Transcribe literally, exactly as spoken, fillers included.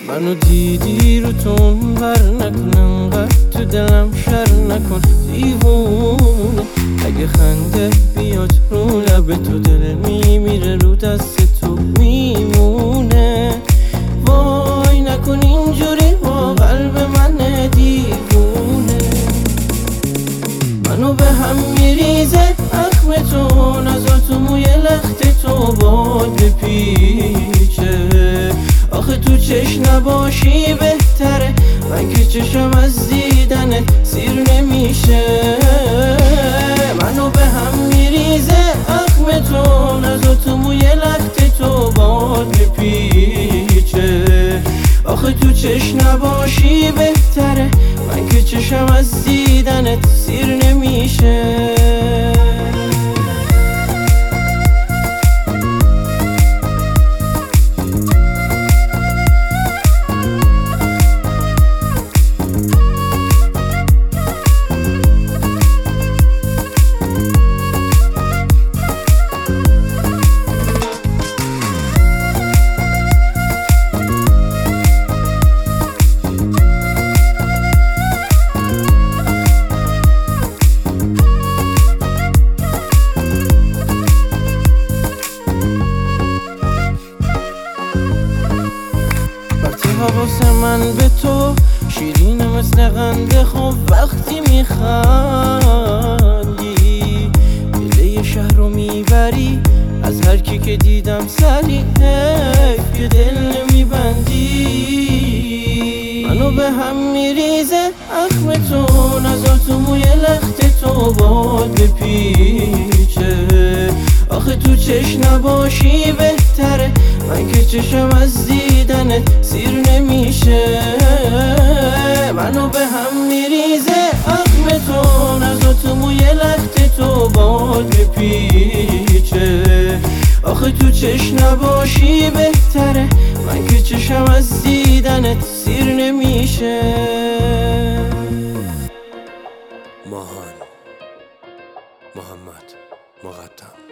منو دیدی رو تون بر نکنم قد تو دلم شر نکن دیوونه. اگه خنده بیاد رو لب تو دل میمیره رو دست تو میمونه. وای نکن اینجوری با قلب من دیوونه. منو به هم میریزه اخم تو نزار تو موی لخت تو باد بپیچه. آخه تو چش نباشی بهتره من که چشم از دیدنت سیر نمیشه. منو به هم میریزه اخم تو نزار تو موی لخت تو باد بپیچه. آخه تو چش نباشی بهتره من که چشم از دیدنت سیر نمیشه. حواس من به تو شیرینه مثل قند خوب وقتی میخندی. دل یه شهر رو میبری از هر کی که دیدم سری حیف که دل نمیبندی. منو به هم میریزه اخم تو نزار تو موی لخت تو باد بپیچه. آخه تو چش نباشی بهتره من که چشم از دیدنت سیر نمیشه. منو به هم میریزه اخم تو نزار تو موی لخت تو باد بپیچه. آخه تو چش نباشی بهتره من که چشم از دیدنت سیر نمیشه. ماهان محمد مقدم